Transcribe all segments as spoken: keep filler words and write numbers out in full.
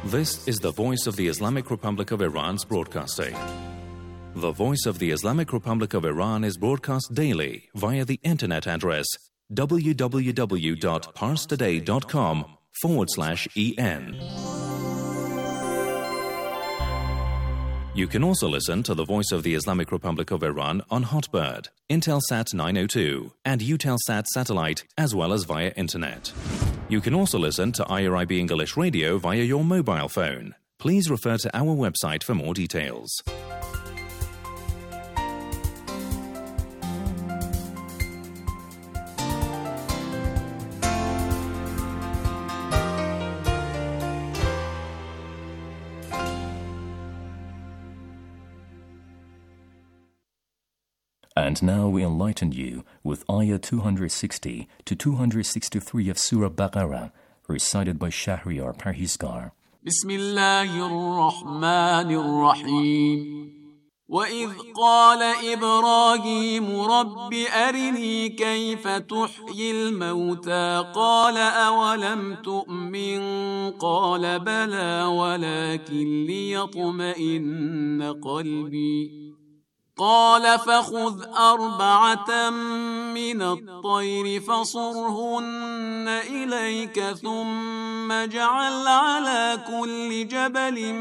This is the Voice of the Islamic Republic of Iran's broadcasting. The Voice of the Islamic Republic of Iran is broadcast daily via the internet address www.parstoday.com forward slash en. You can also listen to the Voice of the Islamic Republic of Iran on Hotbird, Intelsat nine oh two, and Eutelsat satellite, as well as via internet. You can also listen to I R I B English Radio via your mobile phone. Please refer to our website for more details. And now we enlighten you with Ayah two sixty to two sixty-three of Surah Baqarah, recited by Shahriar Parhizgar. Bismillahir-Rahmanir-Rahim. وَإِذْ قَالَ إِبْرَاهِيمُ رَبِّ أَرِنِي كَيْفَ تُحْيِي الْمَوْتَى قَالَ أَوَلَمْ تُؤْمِنْ قَالَ بَلَى وَلَكِنْ لِيَطْمَئِنَّ قَلْبِي قال فخذ أربعة من الطير فصرهن إليك ثم اجعل على كل جبل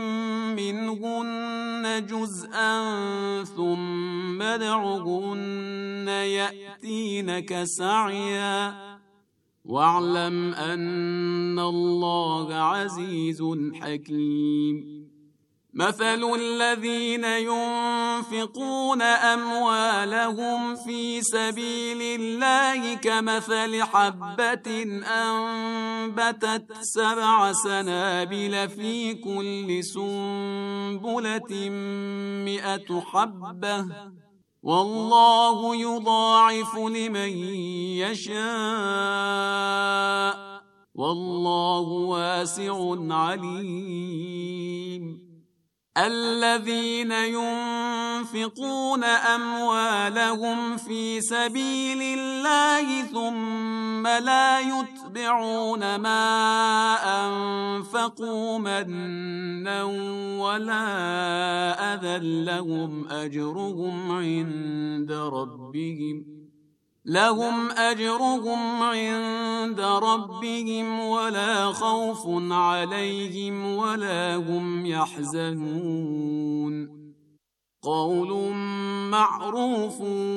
منهن جزءا ثم ادعهن يأتينك سعيا واعلم أن الله عزيز حكيم مثل الذين ينفقون أموالهم في سبيل الله كمثل حبة أنبتت سبع سنابل في كل سنبلة مئة حبة والله يضاعف لمن يشاء والله واسع عليم الذين ينفقون أموالهم في سبيل الله ثم لا يتبعون ما أنفقوا منا ولا أذى لهم أجرهم عند ربهم لهم أجرهم عند ربهم ولا خوف عليهم ولا هم يحزنون قول معروف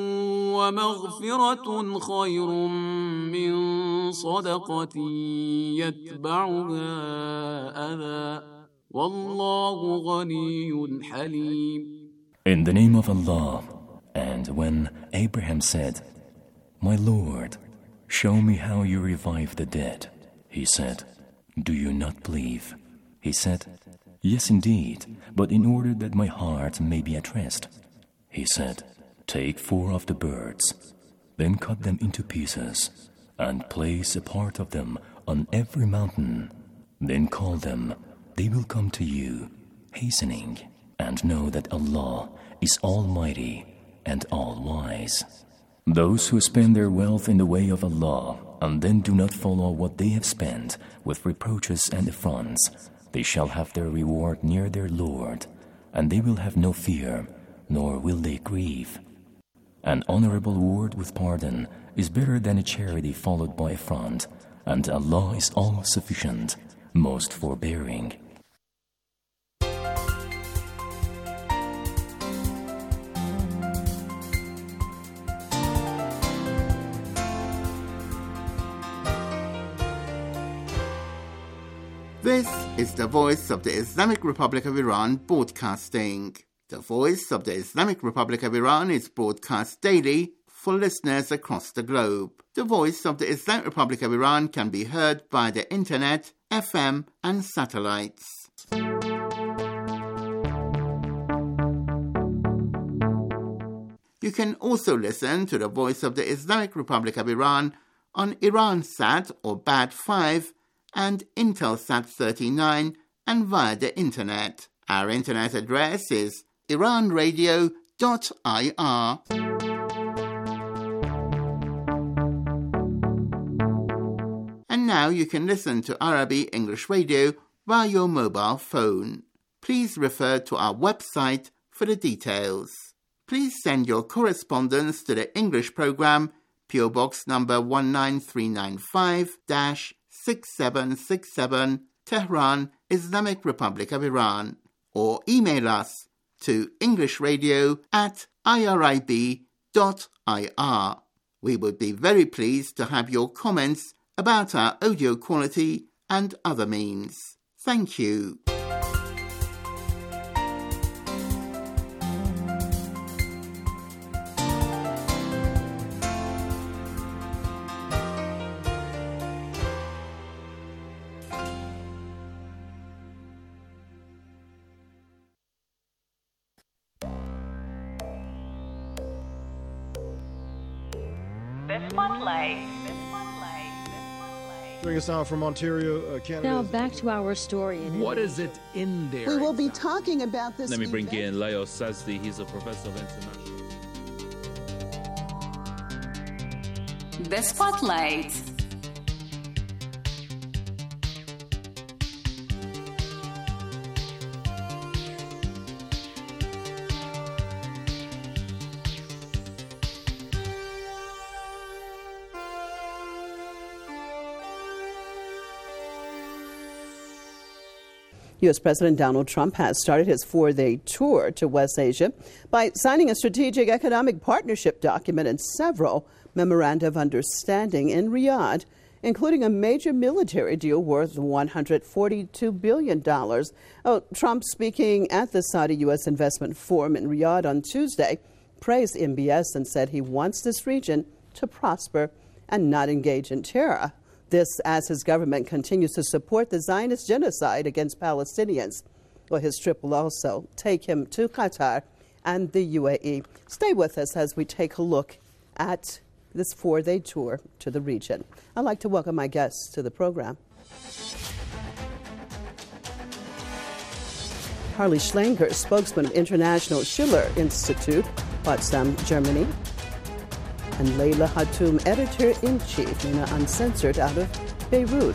ومغفرة خير من صدقة يتبعها أذى والله غني حليم. In the name of Allah, and when Abraham said, My Lord, show me how you revive the dead. He said, Do you not believe? He said, Yes, indeed, but in order that my heart may be at rest. He said, Take four of the birds, then cut them into pieces, and place a part of them on every mountain. Then call them, they will come to you, hastening, and know that Allah is Almighty and All-Wise. Those who spend their wealth in the way of Allah and then do not follow what they have spent with reproaches and affronts, they shall have their reward near their Lord, and they will have no fear, nor will they grieve. An honorable word with pardon is better than a charity followed by affront, and Allah is all-sufficient, most forbearing. This is the Voice of the Islamic Republic of Iran broadcasting. The Voice of the Islamic Republic of Iran is broadcast daily for listeners across the globe. The Voice of the Islamic Republic of Iran can be heard via the internet, F M and satellites. You can also listen to the Voice of the Islamic Republic of Iran on Iransat or B A D five and Intelsat thirty-nine and via the internet. Our internet address is iran radio dot I R. And now you can listen to Arabic English Radio via your mobile phone. Please refer to our website for the details. Please send your correspondence to the English program, P O Box number one nine three nine five, six seven six seven, Tehran, Islamic Republic of Iran, or email us to englishradio at irib dot I R. We would be very pleased to have your comments about our audio quality and other means. Thank you. Bring us out from Ontario, uh, Canada. Now back to our story. In what is it in there? We will be talking about this. Let me bring event. in Leo Sazdi. He's a professor of international. The Spotlight. U S. President Donald Trump has started his four-day tour to West Asia by signing a strategic economic partnership document and several memoranda of understanding in Riyadh, including a major military deal worth one hundred forty-two billion dollars. Oh, Trump, speaking at the Saudi-U S Investment Forum in Riyadh on Tuesday, praised M B S and said he wants this region to prosper and not engage in terror. This as his government continues to support the Zionist genocide against Palestinians. Well, his trip will also take him to Qatar and the U A E. Stay with us as we take a look at this four-day tour to the region. I'd like to welcome my guests to the program. Harley Schlanger, spokesman of International Schiller Institute, Potsdam, Germany. And Leila Hatoum, editor-in-chief, Mina Uncensored, out of Beirut.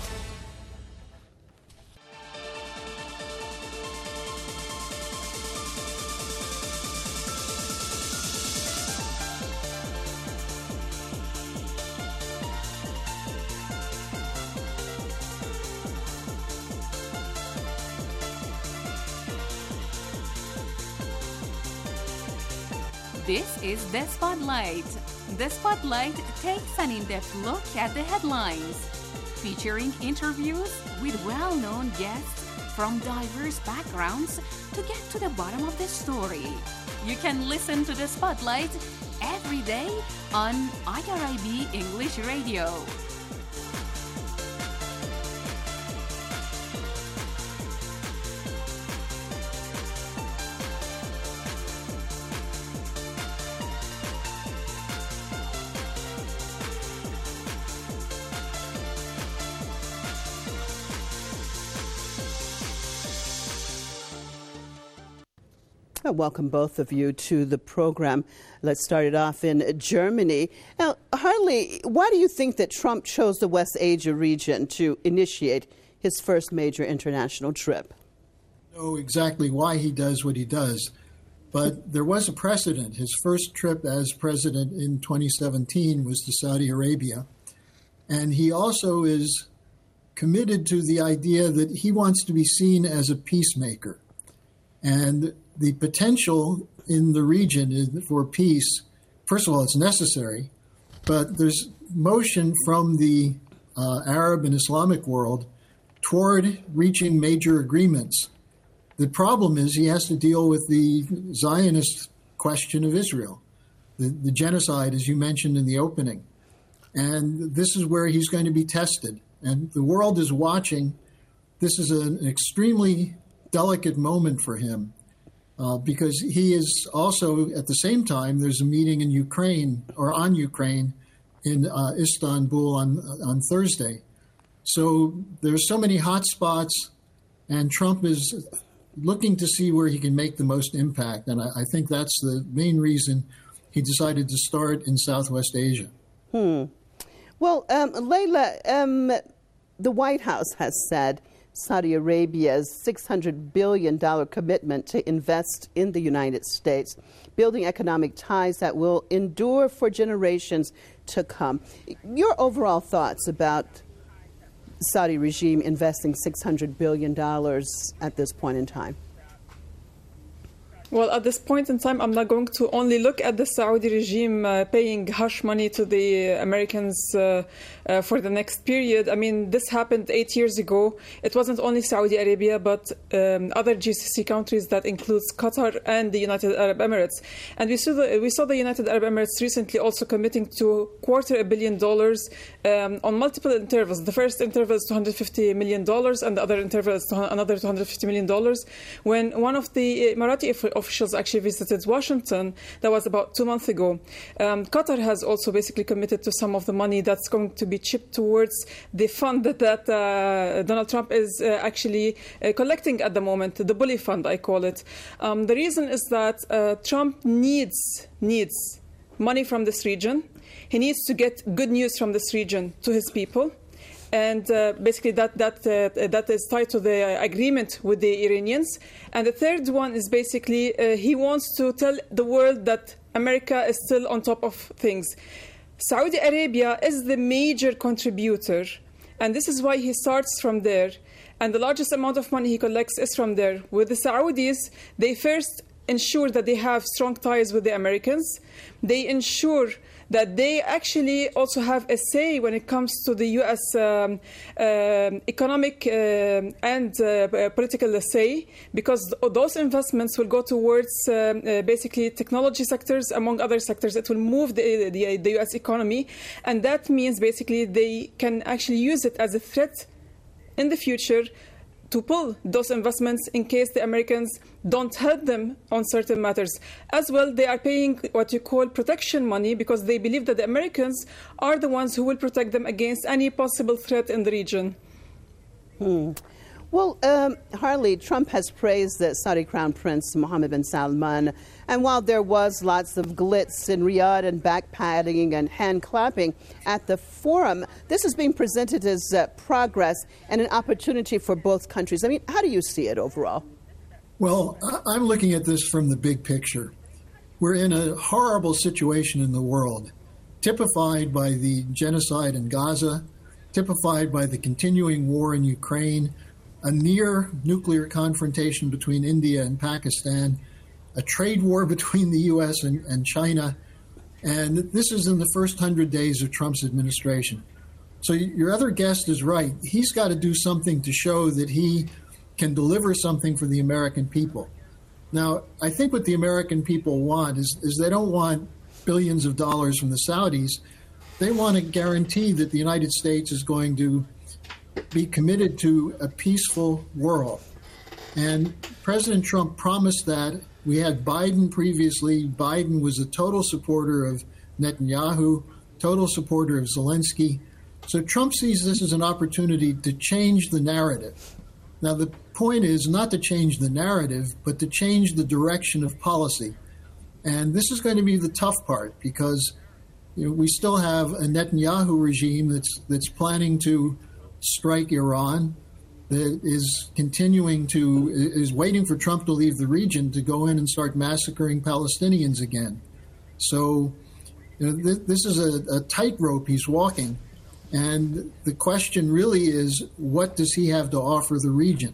This is The Spotlight. The Spotlight takes an in-depth look at the headlines, featuring interviews with well-known guests from diverse backgrounds to get to the bottom of the story. You can listen to The Spotlight every day on I R I B English Radio. Welcome both of you to the program. Let's start it off in Germany. Now, Harley, why do you think that Trump chose the West Asia region to initiate his first major international trip? I don't know exactly why he does what he does, but there was a precedent. His first trip as president in twenty seventeen was to Saudi Arabia, and he also is committed to the idea that he wants to be seen as a peacemaker. And the potential in the region for peace, first of all, it's necessary, but there's motion from the uh, Arab and Islamic world toward reaching major agreements. The problem is he has to deal with the Zionist question of Israel, the, the genocide, as you mentioned in the opening. And this is where he's going to be tested. And the world is watching. This is an extremely delicate moment for him. Uh, because he is also, at the same time, there's a meeting in Ukraine, or on Ukraine, in uh, Istanbul on on Thursday. So there's so many hot spots, and Trump is looking to see where he can make the most impact. And I, I think that's the main reason he decided to start in Southwest Asia. Hmm. Well, um, Leila, um, the White House has said Saudi Arabia's six hundred billion dollars commitment to invest in the United States, building economic ties that will endure for generations to come. Your overall thoughts about Saudi regime investing six hundred billion dollars at this point in time? Well, at this point in time, I'm not going to only look at the Saudi regime uh, paying hush money to the Americans uh, uh, for the next period. I mean, this happened eight years ago. It wasn't only Saudi Arabia, but um, other G C C countries that includes Qatar and the United Arab Emirates. And we saw the, we saw the United Arab Emirates recently also committing to quarter a billion dollars um, on multiple intervals. The first interval is two hundred fifty million dollars, and the other interval is another two hundred fifty million dollars. When one of the Emirati officials actually visited Washington, that was about two months ago. Um, Qatar has also basically committed to some of the money that's going to be chipped towards the fund that, that uh, Donald Trump is uh, actually uh, collecting at the moment, the bully fund, I call it. Um, the reason is that uh, Trump needs needs money from this region. He needs to get good news from this region to his people. And uh, basically that that uh, that is tied to the agreement with the Iranians. And the third one is basically uh, he wants to tell the world that America is still on top of things. Saudi Arabia is the major contributor, and this is why he starts from there. And the largest amount of money he collects is from there. With the Saudis, they first ensure that they have strong ties with the Americans. They ensure that they actually also have a say when it comes to the U S um, uh, economic uh, and uh, political say, because those investments will go towards uh, uh, basically technology sectors, among other sectors. It will move the, the, the U S economy, and that means basically they can actually use it as a threat in the future to pull those investments in case the Americans don't help them on certain matters. As well, they are paying what you call protection money because they believe that the Americans are the ones who will protect them against any possible threat in the region. Hmm. Well, um, Harley, Trump has praised the Saudi Crown Prince Mohammed bin Salman. And while there was lots of glitz in Riyadh and backpatting and hand clapping at the forum, this is being presented as uh, progress and an opportunity for both countries. I mean, how do you see it overall? Well, I'm looking at this from the big picture. We're in a horrible situation in the world, typified by the genocide in Gaza, typified by the continuing war in Ukraine, a near nuclear confrontation between India and Pakistan, a trade war between the U S and, and China, and this is in the first hundred days of Trump's administration. So your other guest is right. He's got to do something to show that he can deliver something for the American people. Now, I think what the American people want is, is they don't want billions of dollars from the Saudis. They want a guarantee that the United States is going to be committed to a peaceful world. And President Trump promised that. We had Biden previously. Biden was a total supporter of Netanyahu, total supporter of Zelensky. So Trump sees this as an opportunity to change the narrative. Now, the point is not to change the narrative, but to change the direction of policy. And this is going to be the tough part because you know, we still have a Netanyahu regime that's that's planning to strike Iran, that is continuing to, is waiting for Trump to leave the region to go in and start massacring Palestinians again. So you know, th- this is a, a tightrope he's walking. And the question really is, what does he have to offer the region?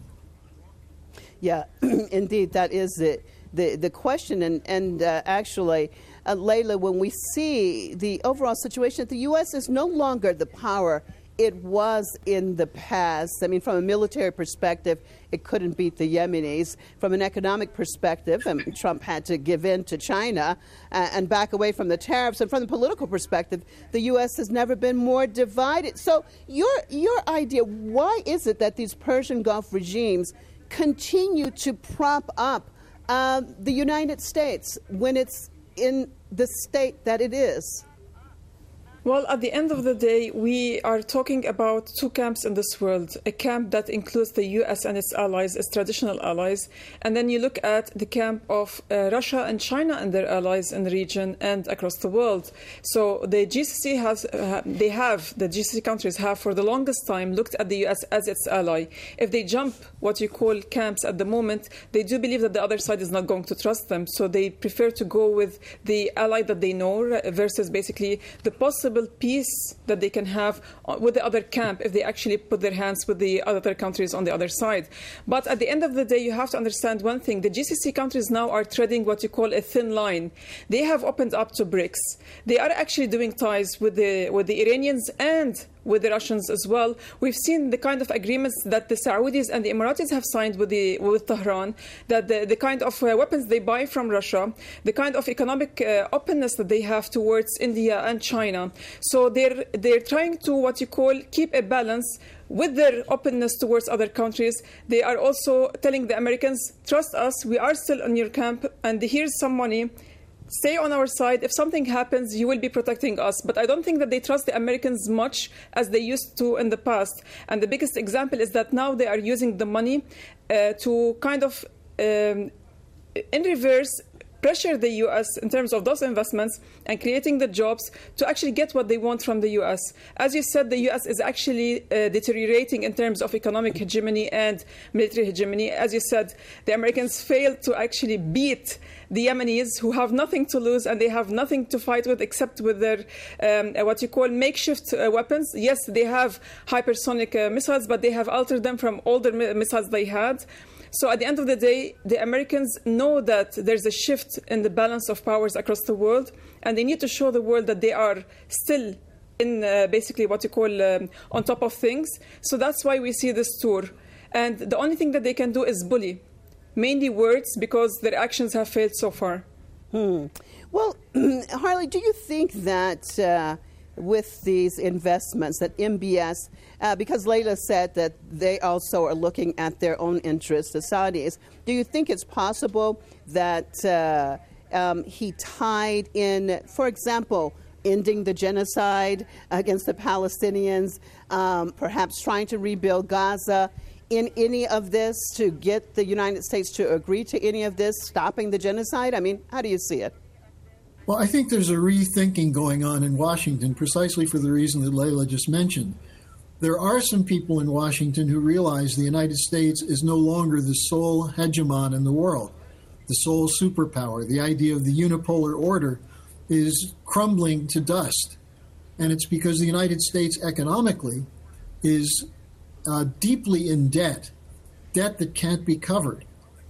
Yeah, indeed, that is the, the, the question. And, and uh, actually, uh, Layla, when we see the overall situation, that the U S is no longer the power it was in the past. I mean, from a military perspective, it couldn't beat the Yemenis. From an economic perspective, um, Trump had to give in to China uh, and back away from the tariffs. And from the political perspective, the U S has never been more divided. So your your idea, why is it that these Persian Gulf regimes continue to prop up uh, the United States when it's in the state that it is? Well, at the end of the day, we are talking about two camps in this world. A camp that includes the U S and its allies, its traditional allies. And then you look at the camp of uh, Russia and China and their allies in the region and across the world. So the G C C has, uh, they have, the G C C countries have for the longest time looked at the U S as its ally. If they jump what you call camps at the moment, they do believe that the other side is not going to trust them. So they prefer to go with the ally that they know versus basically the possible peace that they can have with the other camp if they actually put their hands with the other countries on the other side. But at the end of the day, you have to understand one thing. The G C C countries now are treading what you call a thin line. They have opened up to BRICS. They are actually doing ties with the with the Iranians and with the Russians as well. We've seen the kind of agreements that the Saudis and the Emiratis have signed with the with Tehran, that the, the kind of uh, weapons they buy from Russia, the kind of economic uh, openness that they have towards India and China. So they're they're trying to what you call keep a balance with their openness towards other countries. They are also telling the Americans, trust us, we are still in your camp, and here's some money. Stay on our side. If something happens, you will be protecting us. But I don't think that they trust the Americans much as they used to in the past. And the biggest example is that now they are using the money uh, to kind of, um, in reverse, pressure the U S in terms of those investments and creating the jobs to actually get what they want from the U S. As you said, the U S is actually uh, deteriorating in terms of economic hegemony and military hegemony. As you said, the Americans failed to actually beat the Yemenis, who have nothing to lose and they have nothing to fight with except with their um, what you call makeshift uh, weapons. Yes, they have hypersonic uh, missiles, but they have altered them from older mi- missiles they had. So at the end of the day, the Americans know that there's a shift in the balance of powers across the world, and they need to show the world that they are still in uh, basically what you call um, on top of things. So that's why we see this tour. And the only thing that they can do is bully, mainly words, because their actions have failed so far. Hmm. Well, Harley, do you think that uh, with these investments that M B S, uh, because Layla said that they also are looking at their own interests, the Saudis, do you think it's possible that uh, um, he tied in, for example, ending the genocide against the Palestinians, um, perhaps trying to rebuild Gaza, in any of this to get the United States to agree to any of this, stopping the genocide? I mean, how do you see it? Well, I think there's a rethinking going on in Washington precisely for the reason that Layla just mentioned. There are some people in Washington who realize the United States is no longer the sole hegemon in the world, the sole superpower. The idea of the unipolar order is crumbling to dust. And it's because the United States economically is uh, deeply in debt, debt that can't be covered.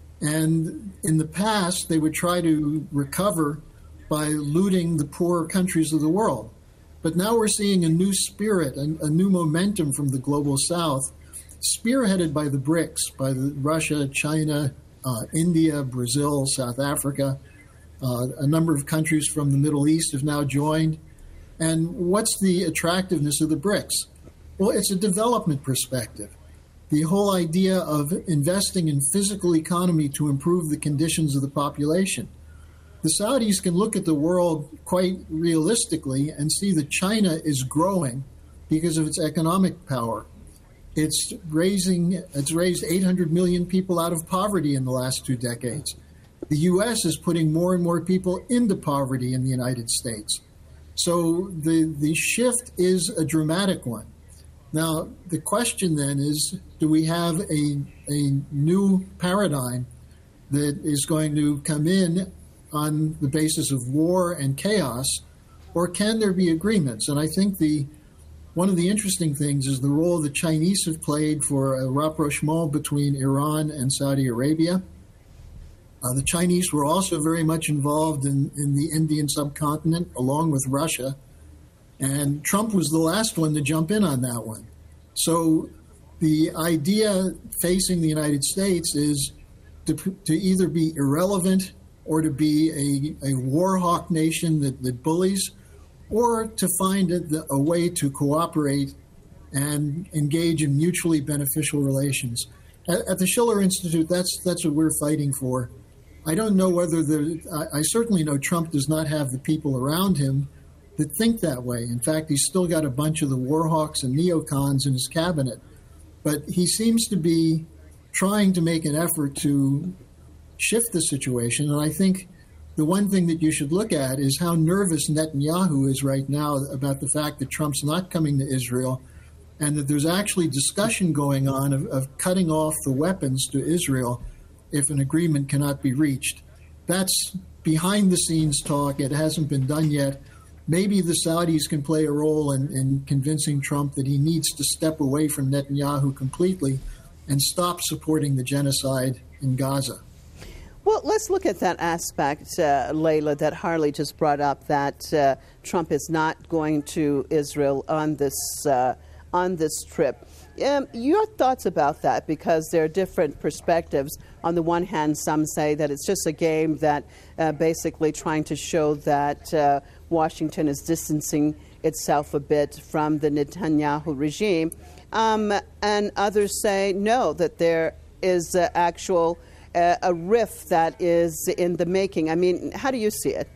And in the past, they would try to recover by looting the poorer countries of the world. But now we're seeing a new spirit, a, a new momentum from the global south, spearheaded by the BRICS, by the Russia, China, uh, India, Brazil, South Africa. Uh, a number of countries from the Middle East have now joined. And what's the attractiveness of the BRICS? Well, it's a development perspective. The whole idea of investing in physical economy to improve the conditions of the population. The Saudis can look at the world quite realistically and see that China is growing because of its economic power. It's raising, it's raised eight hundred million people out of poverty in the last two decades. The U S is putting more and more people into poverty in the United States. So the, the shift is a dramatic one. Now, the question then is, do we have a, a new paradigm that is going to come in on the basis of war and chaos, or can there be agreements? And I think the one of the interesting things is the role the Chinese have played for a rapprochement between Iran and Saudi Arabia. Uh, the Chinese were also very much involved in, in the Indian subcontinent, along with Russia. And Trump was the last one to jump in on that one. So the idea facing the United States is to, to either be irrelevant or to be a, a war hawk nation that, that bullies, or to find a, a way to cooperate and engage in mutually beneficial relations. At, at the Schiller Institute, that's that's what we're fighting for. I don't know whether the, I, I certainly know Trump does not have the people around him that think that way. In fact, he's still got a bunch of the war hawks and neocons in his cabinet. But he seems to be trying to make an effort to shift the situation. And I think the one thing that you should look at is how nervous Netanyahu is right now about the fact that Trump's not coming to Israel, and that there's actually discussion going on of, of cutting off the weapons to Israel if an agreement cannot be reached. That's behind-the-scenes talk. It hasn't been done yet. Maybe the Saudis can play a role in, in convincing Trump that he needs to step away from Netanyahu completely and stop supporting the genocide in Gaza. Well, let's look at that aspect, uh, Layla, that Harley just brought up, that uh, Trump is not going to Israel on this uh, on this trip. Um, your thoughts about that, because there are different perspectives. On the one hand, some say that it's just a game that uh, basically trying to show that uh, Washington is distancing itself a bit from the Netanyahu regime. Um, and others say no, that there is uh, actual uh, a rift that is in the making. I mean, how do you see it?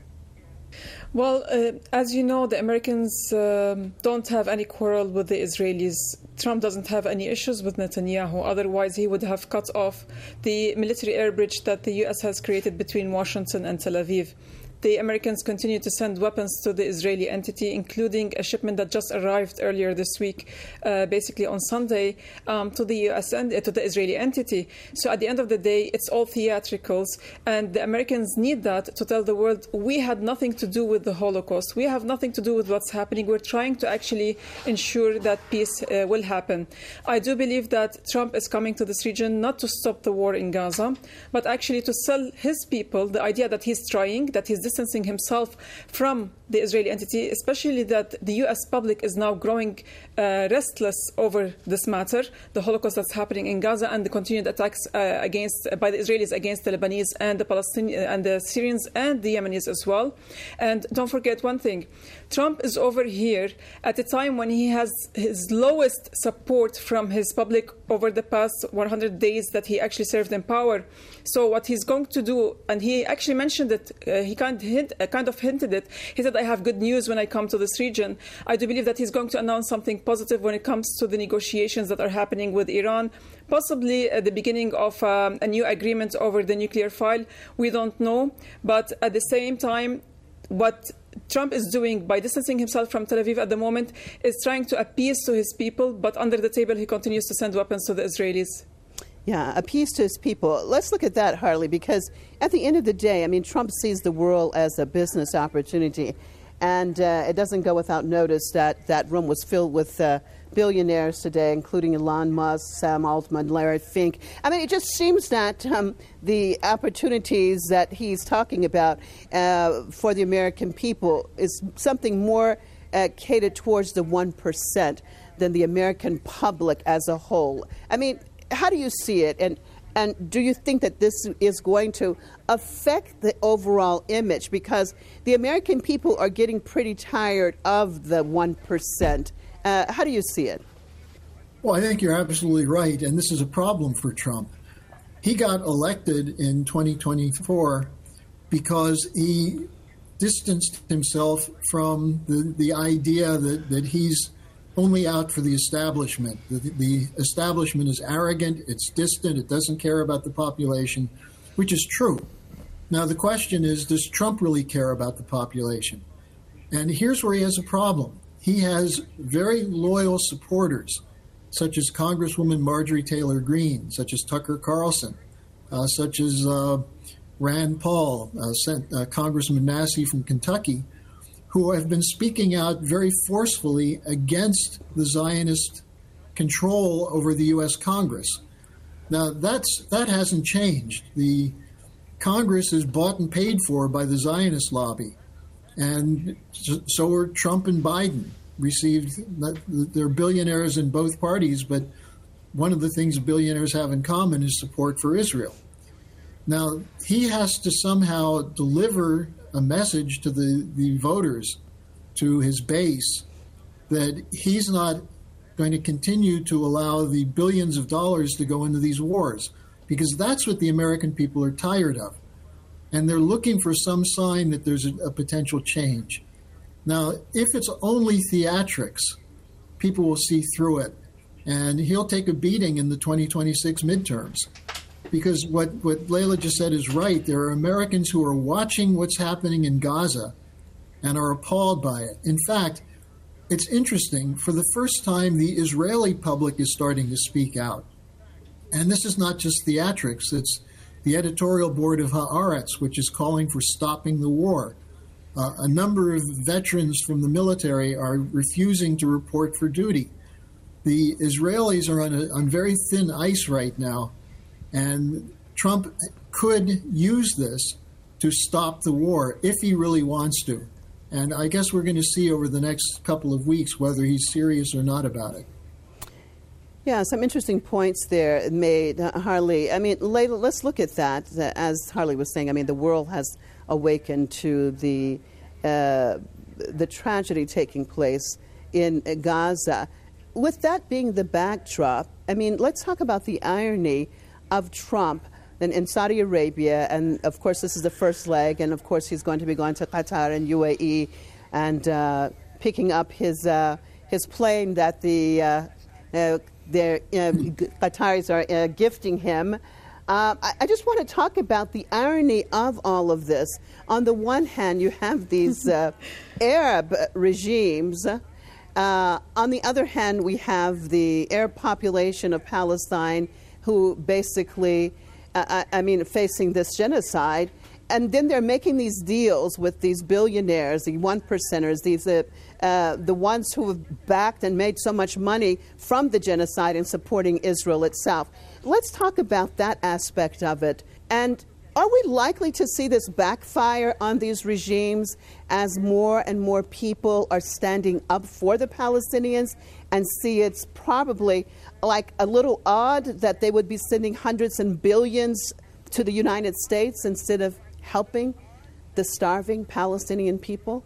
Well, uh, as you know, the Americans um, don't have any quarrel with the Israelis. Trump doesn't have any issues with Netanyahu. Otherwise, he would have cut off the military air bridge that the U S has created between Washington and Tel Aviv. The Americans continue to send weapons to the Israeli entity, including a shipment that just arrived earlier this week, uh, basically on Sunday, um, to the U S and uh, to the Israeli entity. So at the end of the day, it's all theatricals, and the Americans need that to tell the world, we had nothing to do with the Holocaust. We have nothing to do with what's happening. We're trying to actually ensure that peace uh, will happen. I do believe that Trump is coming to this region not to stop the war in Gaza, but actually to sell his people the idea that he's trying, that he's distancing himself from the Israeli entity, especially that the U S public is now growing uh, restless over this matter, the Holocaust that's happening in Gaza and the continued attacks uh, against uh, by the Israelis against the Lebanese and the Palestinians and the Syrians and the Yemenis as well. And don't forget one thing, Trump is over here at a time when he has his lowest support from his public over the past one hundred days that he actually served in power. So what he's going to do, and he actually mentioned it, uh, he kind of, hint, uh, kind of hinted it, he said, I have good news when I come to this region. I do believe that he's going to announce something positive when it comes to the negotiations that are happening with Iran, possibly at the beginning of um, a new agreement over the nuclear file. We don't know. But at the same time, what Trump is doing by distancing himself from Tel Aviv at the moment is trying to appease to his people, but under the table he continues to send weapons to the Israelis. Yeah, appease to his people. Let's look at that, Harley, because at the end of the day, I mean, Trump sees the world as a business opportunity. And uh, it doesn't go without notice that that room was filled with uh, billionaires today, including Elon Musk, Sam Altman, Larry Fink. I mean, it just seems that um, the opportunities that he's talking about uh, for the American people is something more uh, catered towards the one percent than the American public as a whole. I mean, how do you see it? And And do you think that this is going to affect the overall image? Because the American people are getting pretty tired of the one percent. Uh, how do you see it? Well, I think you're absolutely right. And this is a problem for Trump. He got elected in twenty twenty-four because he distanced himself from the, the idea that, that he's only out for the establishment. The, the establishment is arrogant, it's distant, it doesn't care about the population, which is true. Now, the question is, does Trump really care about the population? And here's where he has a problem. He has very loyal supporters, such as Congresswoman Marjorie Taylor Greene, such as Tucker Carlson, uh, such as uh, Rand Paul, uh, Sen- uh, Congressman Massey from Kentucky, who have been speaking out very forcefully against the Zionist control over the U S Congress. Now, that's that hasn't changed. The Congress is bought and paid for by the Zionist lobby, and so are Trump and Biden. Received, they're billionaires in both parties, but one of the things billionaires have in common is support for Israel. Now, he has to somehow deliver a message to the, the voters, to his base, that he's not going to continue to allow the billions of dollars to go into these wars, because that's what the American people are tired of. And they're looking for some sign that there's a, a potential change. Now, if it's only theatrics, people will see through it, and he'll take a beating in the twenty twenty-six midterms. Because what, what Leila just said is right. There are Americans who are watching what's happening in Gaza and are appalled by it. In fact, it's interesting. For the first time, the Israeli public is starting to speak out. And this is not just theatrics. It's the editorial board of Haaretz, which is calling for stopping the war. Uh, a number of veterans from the military are refusing to report for duty. The Israelis are on, a, on very thin ice right now, and Trump could use this to stop the war if he really wants to. And I guess we're going to see over the next couple of weeks whether he's serious or not about it. Yeah, some interesting points there made, uh, Harley. I mean, Leila, let's look at that. As Harley was saying, I mean, the world has awakened to the uh, the tragedy taking place in Gaza. With that being the backdrop, I mean, let's talk about the irony of Trump then in Saudi Arabia, and of course this is the first leg, and of course he's going to be going to Qatar and U A E and uh, picking up his uh, his plane that the uh, uh, their uh, Qataris are uh, gifting him. Uh, I, I just want to talk about the irony of all of this. On the one hand, you have these uh, Arab regimes. Uh, on the other hand, we have the Arab population of Palestine who basically, uh, I, I mean, facing this genocide. And then they're making these deals with these billionaires, the one percenters, these uh, uh, the ones who have backed and made so much money from the genocide and supporting Israel itself. Let's talk about that aspect of it. And are we likely to see this backfire on these regimes as more and more people are standing up for the Palestinians and see it's probably like a little odd that they would be sending hundreds and billions to the United States instead of helping the starving Palestinian people?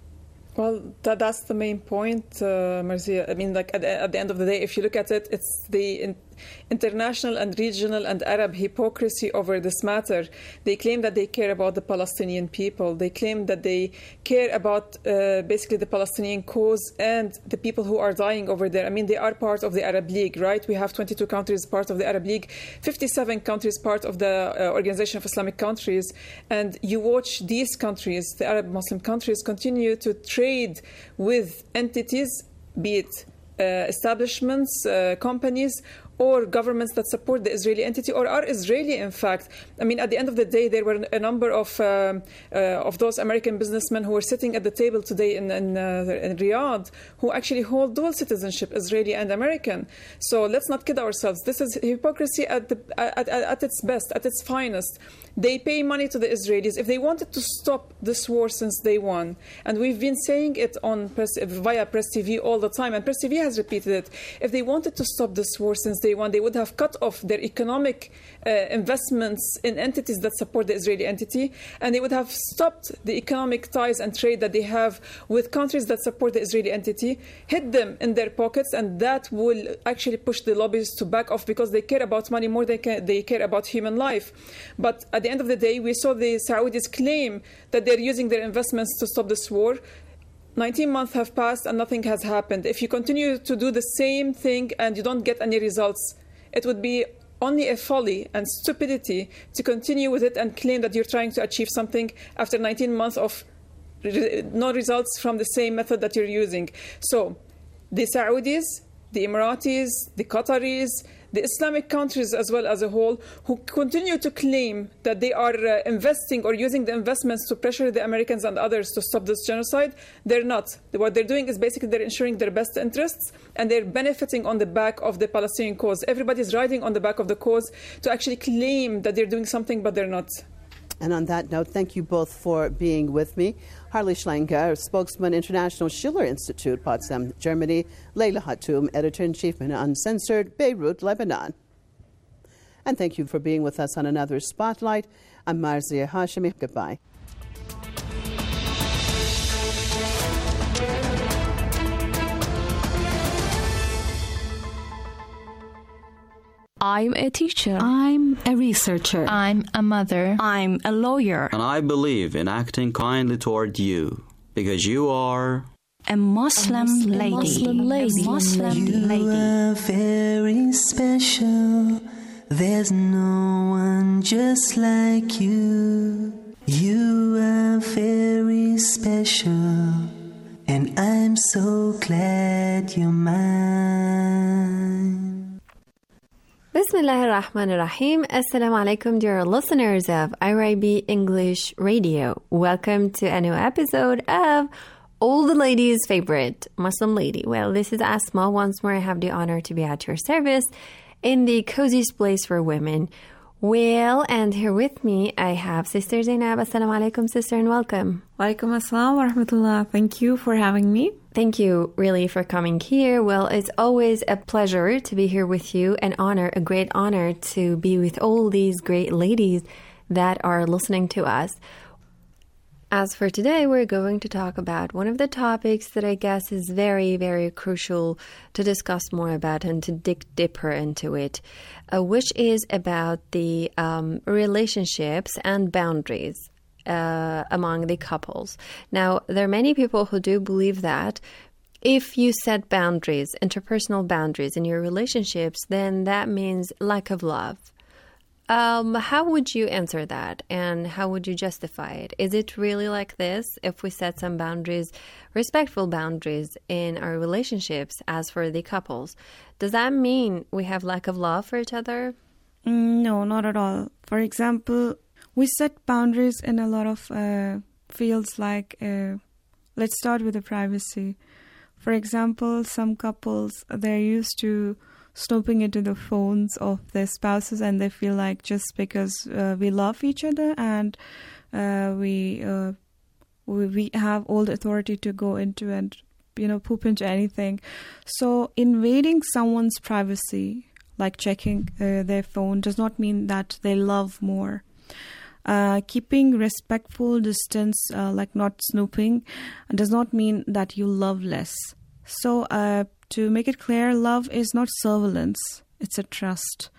Well, that, that's the main point, uh, Marcia. I mean, like at, at the end of the day, if you look at it, it's the in, international and regional and Arab hypocrisy over this matter. They claim that they care about the Palestinian people. They claim that they care about uh, basically the Palestinian cause and the people who are dying over there. I mean, they are part of the Arab League, right? We have twenty-two countries part of the Arab League, fifty-seven countries part of the uh, Organization of Islamic Countries. And you watch these countries, the Arab Muslim countries, continue to trade with entities, be it uh, establishments, uh, companies, or governments that support the Israeli entity or are Israeli, in fact. I mean, at the end of the day, there were a number of um, uh, of those American businessmen who were sitting at the table today in, in, uh, in Riyadh who actually hold dual citizenship, Israeli and American. So let's not kid ourselves. This is hypocrisy at, the, at, at, at its best, at its finest. They pay money to the Israelis. If they wanted to stop this war since day one, and we've been saying it on press, via Press T V all the time, and Press T V has repeated it, if they wanted to stop this war since day one, they would have cut off their economic uh, investments in entities that support the Israeli entity, and they would have stopped the economic ties and trade that they have with countries that support the Israeli entity, hid them in their pockets, and that will actually push the lobbyists to back off because they care about money more than they, they care about human life. But at the end of the day, we saw the Saudis claim that they're using their investments to stop this war. nineteen months have passed and nothing has happened. If you continue to do the same thing and you don't get any results, it would be only a folly and stupidity to continue with it and claim that you're trying to achieve something after nineteen months of no results from the same method that you're using. So the Saudis, the Emiratis, the Qataris, the Islamic countries as well as a whole, who continue to claim that they are uh, investing or using the investments to pressure the Americans and others to stop this genocide, they're not. What they're doing is basically they're ensuring their best interests, and they're benefiting on the back of the Palestinian cause. Everybody's riding on the back of the cause to actually claim that they're doing something, but they're not. And on that note, thank you both for being with me. Harley Schlanger, spokesman, International Schiller Institute, Potsdam, Germany. Leila Hatoum, editor-in-chief, Uncensored, Beirut, Lebanon. And thank you for being with us on another Spotlight. I'm Marzia Hashemi. Goodbye. I'm a teacher. I'm a researcher. I'm a mother. I'm a lawyer. And I believe in acting kindly toward you, because you are a Muslim, a Muslim lady. Muslim lady. A Muslim you lady. You are very special. There's no one just like you. You are very special, and I'm so glad you're mine. Bismillah ar-Rahman ar-Rahim. Assalamu alaikum, dear listeners of I R I B English Radio. Welcome to a new episode of all the ladies' favorite Muslim lady. Well, this is Asma. Once more, I have the honor to be at your service in the coziest place for women. Well, and here with me, I have Sister Zainab. Assalamu alaikum, sister, and welcome. Walaikum assalam wa rahmatullah. Thank you for having me. Thank you, really, for coming here. Well, it's always a pleasure to be here with you, an honor, a great honor to be with all these great ladies that are listening to us. As for today, we're going to talk about one of the topics that I guess is very, very crucial to discuss more about and to dig deeper into it, uh, which is about the um, relationships and boundaries uh, among the couples. Now, there are many people who do believe that if you set boundaries, interpersonal boundaries in your relationships, then that means lack of love. Um, how would you answer that, and how would you justify it? Is it really like this? If we set some boundaries, respectful boundaries in our relationships, as for the couples, does that mean we have lack of love for each other? No, not at all. For example, we set boundaries in a lot of uh, fields like, uh, let's start with the privacy. For example, some couples, they're used to snooping into the phones of their spouses, and they feel like just because uh, we love each other and uh, we, uh, we we have all the authority to go into and, you know, poop into anything. So invading someone's privacy, like checking uh, their phone, does not mean that they love more. Uh, keeping respectful distance, uh, like not snooping, does not mean that you love less. So uh, to make it clear, love is not surveillance, it's a trust.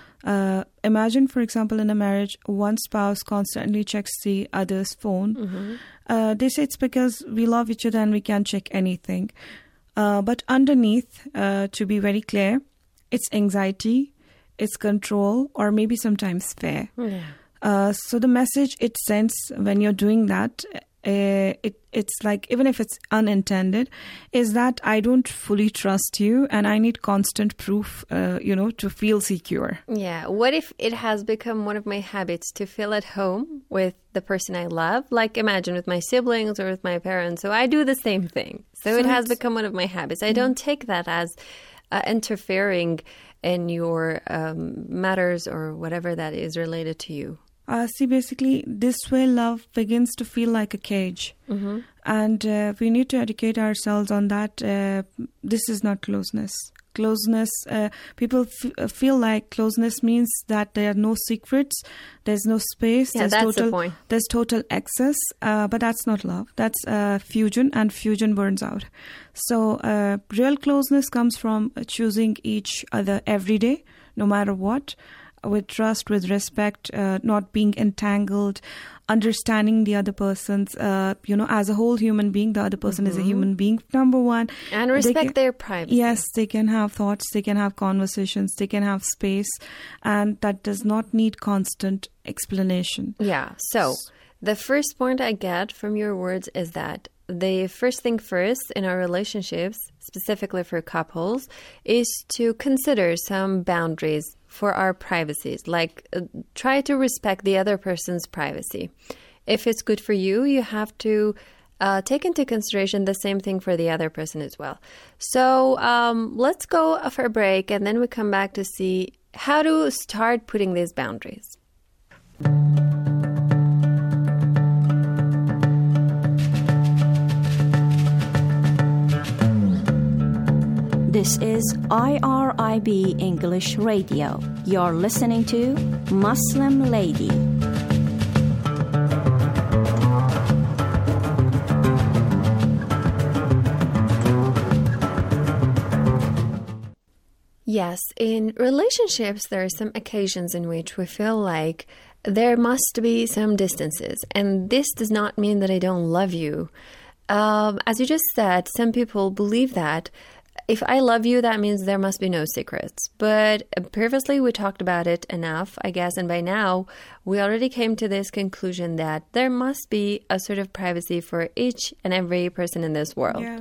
Uh, imagine, for example, in a marriage, one spouse constantly checks the other's phone. Mm-hmm. Uh, they say it's because we love each other and we can't check anything. Uh, but underneath, uh, to be very clear, it's anxiety, it's control, or maybe sometimes fear. Yeah. Uh, so the message it sends when you're doing that, Uh, it it's like, even if it's unintended, is that I don't fully trust you and I need constant proof, uh, you know, to feel secure. Yeah. What if it has become one of my habits to feel at home with the person I love? Like, imagine with my siblings or with my parents. So I do the same thing. So, so it has become one of my habits. I don't take that as uh, interfering in your um, matters or whatever that is related to you. Uh, see, basically, this way love begins to feel like a cage. Mm-hmm. And uh, we need to educate ourselves on that. Uh, this is not closeness. Closeness, uh, people f- feel like closeness means that there are no secrets, there's no space, yeah, there's, that's total, the point. there's total access, uh, but that's not love. That's uh, fusion, and fusion burns out. So uh, real closeness comes from choosing each other every day, no matter what, with trust, with respect, uh, not being entangled, understanding the other person's, uh, you know, as a whole human being, the other person mm-hmm. is a human being, number one. And respect can, their privacy. Yes, they can have thoughts, they can have conversations, they can have space, and that does not need constant explanation. Yeah, so the first point I get from your words is that the first thing first in our relationships, specifically for couples, is to consider some boundaries for our privacies. Like, uh, try to respect the other person's privacy. If it's good for you, you have to uh, take into consideration the same thing for the other person as well. So um, let's go for a break, and then we come back to see how to start putting these boundaries. This is I R I B English Radio. You're listening to Muslim Lady. Yes, in relationships, there are some occasions in which we feel like there must be some distances. And this does not mean that I don't love you. Um, as you just said, some people believe that if I love you, that means there must be no secrets. But previously we talked about it enough, I guess, and by now we already came to this conclusion that there must be a sort of privacy for each and every person in this world. Yeah.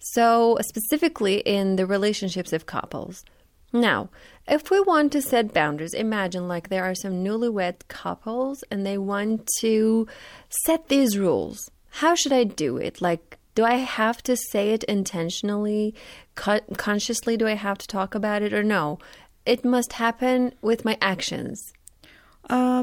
So specifically in the relationships of couples. Now, if we want to set boundaries, imagine like there are some newlywed couples and they want to set these rules. How should I do it? Like, do I have to say it intentionally, co- consciously? Do I have to talk about it or no? It must happen with my actions. Uh,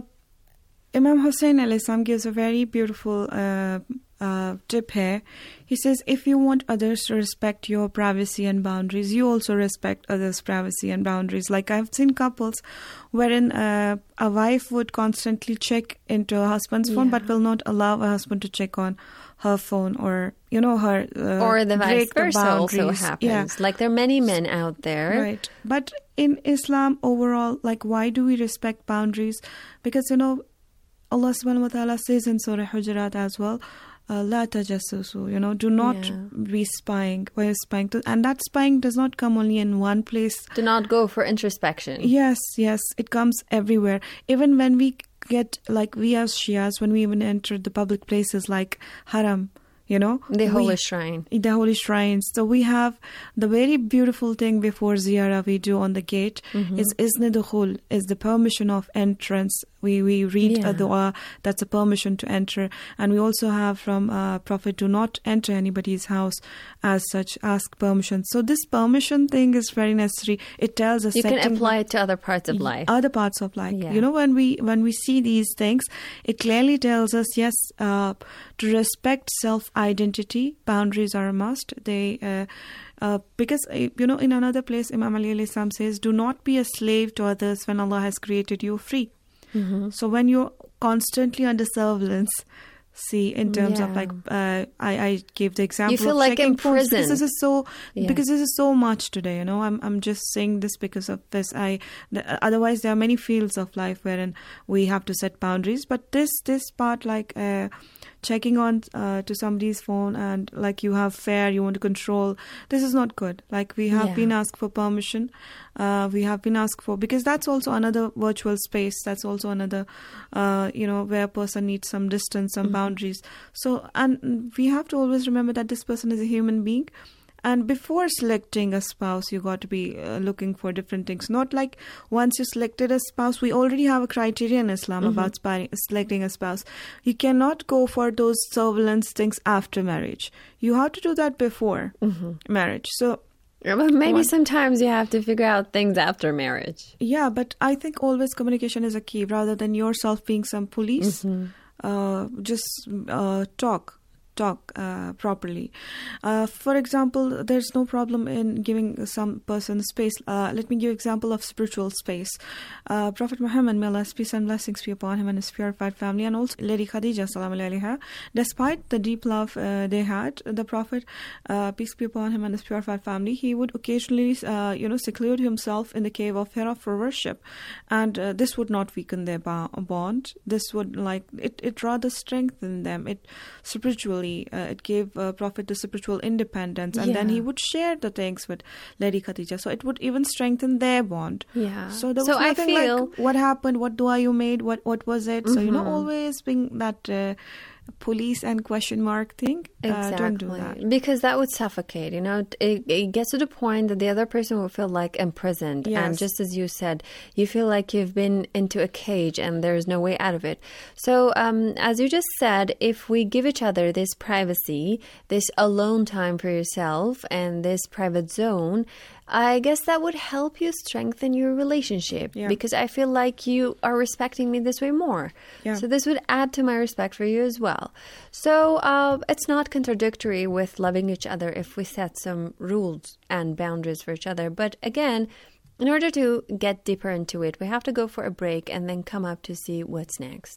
Imam Hussein alayhi salam gives a very beautiful uh, uh, tip here. He says, if you want others to respect your privacy and boundaries, you also respect others' privacy and boundaries. Like I've seen couples wherein uh, a wife would constantly check into her husband's phone, Yeah. but will not allow a husband to check on her phone or, you know, her uh, Or the vice break the versa also boundaries. happens. Yeah. Like there are many men out there. Right. But in Islam overall, like why do we respect boundaries? Because, you know, Allah subhanahu wa ta'ala says in Surah Hujurat as well, uh, La tajassusu, you know, do not Yeah. be spying while you're spying. To, and that spying does not come only in one place. Do not go for introspection. Yes, yes, it comes everywhere. Even when we get, like we as Shias, when we even enter the public places like Haram, you know. The holy we, shrine. The holy shrines. So we have the very beautiful thing before ziyarah we do on the gate Mhm. is izn dukhul, is the permission of entrance. We we read Yeah. a dua that's a permission to enter. And we also have from uh, Prophet, do not enter anybody's house as such, ask permission. So this permission thing is very necessary. It tells us You can setting- apply it to other parts of life. other parts of life. Yeah. You know, when we when we see these things, it clearly tells us, yes, uh, to respect self-identity, boundaries are a must. They uh, uh, because uh, you know, in another place, Imam Ali alayhi salam says, "Do not be a slave to others when Allah has created you free." Mhm. So when you're constantly under surveillance. See, in terms of Yeah. like, uh, I, I gave the example. You feel of like checking phones, because imprisoned. this is so Yeah. because this is so much today. You know, I'm I'm just saying this because of this. I the, otherwise there are many fields of life wherein we have to set boundaries. But this this part, like uh, checking on uh, to somebody's phone and like you have fare, you want to control. This is not good. Like we have Yeah. been asked for permission. Uh, we have been asked for, because that's also another virtual space. That's also another, uh, you know, where a person needs some distance, some Mhm. boundaries. So, and we have to always remember that this person is a human being. And before selecting a spouse, you got to be uh, looking for different things. Not like once you selected a spouse, we already have a criteria in Islam Mhm. about spy- selecting a spouse. You cannot go for those surveillance things after marriage. You have to do that before Mhm. marriage. So, Yeah, but maybe One- sometimes you have to figure out things after marriage. yeah, but I think always communication is a key rather than yourself being some police. Mhm. Uh, just uh, talk. Talk uh, properly. Uh, for example, there's no problem in giving some person space. Uh, let me give example of spiritual space. Uh, Prophet Muhammad, may Allah's peace and blessings be upon him and his purified family, and also Lady Khadija, salam alayha, despite the deep love uh, they had, the Prophet, uh, peace be upon him and his purified family, he would occasionally, uh, you know, seclude himself in the cave of Hira for worship, and uh, this would not weaken their ba- bond. This would like it. It rather strengthen them. It spiritually. Uh, it gave uh, Prophet the spiritual independence, and then Yeah. he would share the things with Lady Khadija. So it would even strengthen their bond. Yeah. So there was So I nothing feel- like what happened, what dua you made, what what was it. So you know, Mhm. always being that uh, police and question mark thing. Exactly. Uh, don't do that. Because that would suffocate, you know. It, it gets to the point that the other person will feel like imprisoned. And Yes. just as you said, you feel like you've been into a cage and there's no way out of it. So, um, as you just said, if we give each other this privacy, this alone time for yourself, and this private zone, I guess that would help you strengthen your relationship. Yeah. Because I feel like you are respecting me this way more. Yeah. So this would add to my respect for you as well. So uh, it's not contradictory with loving each other if we set some rules and boundaries for each other. But again, in order to get deeper into it, we have to go for a break and then come up to see what's next.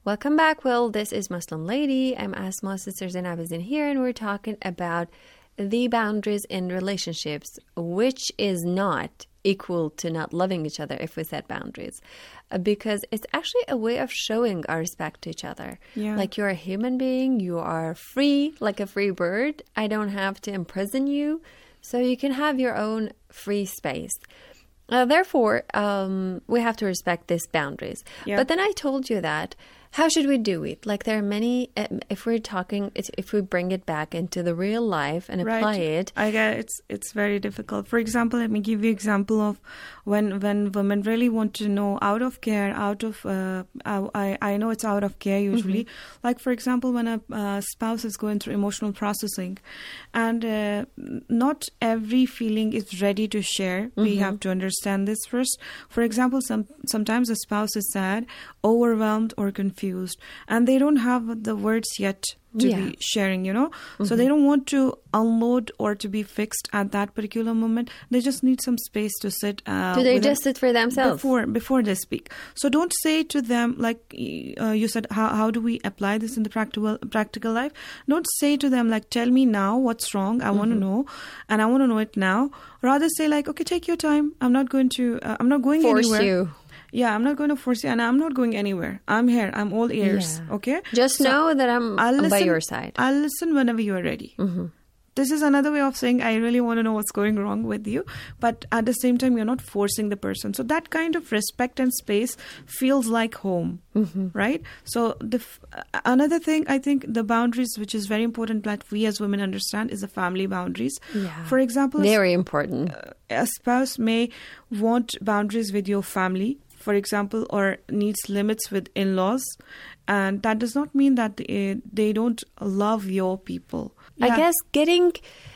Welcome back. Well, this is Muslim Lady. I'm Asma, Sister Zainab is in here, and we're talking about the boundaries in relationships, which is not equal to not loving each other if we set boundaries, uh, because it's actually a way of showing our respect to each other. Yeah. Like, you're a human being, you are free, like a free bird. I don't have to imprison you, so you can have your own free space. Uh, therefore, um, we have to respect these boundaries. Yeah. But then I told you that. How should we do it? Like, there are many, if we're talking, if we bring it back into the real life and apply right. it. I get it's it's very difficult. For example, let me give you example of when when women really want to know out of care, out of, uh, I, I know it's out of care usually. Mm-hmm. Like, for example, when a uh, spouse is going through emotional processing and uh, not every feeling is ready to share. Mm-hmm. We have to understand this first. For example, some sometimes a spouse is sad, overwhelmed or confused. Confused, and they don't have the words yet to yeah. be sharing, you know. Mm-hmm. So they don't want to unload or to be fixed at that particular moment. They just need some space to sit. Uh, to digest it for themselves before before they speak. So don't say to them, like uh, you said, how how do we apply this in the practical practical life? Don't say to them like, tell me now what's wrong. I mm-hmm. want to know, and I want to know it now. Rather say like, okay, take your time. I'm not going to. Uh, I'm not going Force anywhere. you. Yeah, I'm not going to force you, and I'm not going anywhere. I'm here. I'm all ears. Yeah. Okay? Just so know that I'm, I'll I'm listen, by your side. I'll listen whenever you are ready. Mm-hmm. This is another way of saying I really want to know what's going wrong with you, but at the same time, you're not forcing the person. So that kind of respect and space feels like home, mm-hmm. right? So the f- another thing, I think the boundaries, which is very important that we as women understand, is the family boundaries. Yeah. For example, very important. Uh, a spouse may want boundaries with your family, for example, or needs limits with in-laws. And that does not mean that they, they don't love your people. Yeah. I guess getting,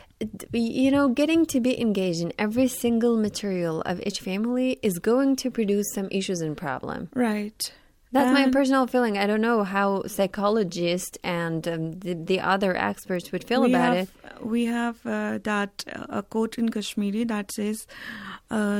you know, getting to be engaged in every single material of each family is going to produce some issues and problem. Right. That's and my personal feeling. I don't know how psychologists and um, the, the other experts would feel about have, it. We have uh, that uh, a quote in Kashmiri that says, uh,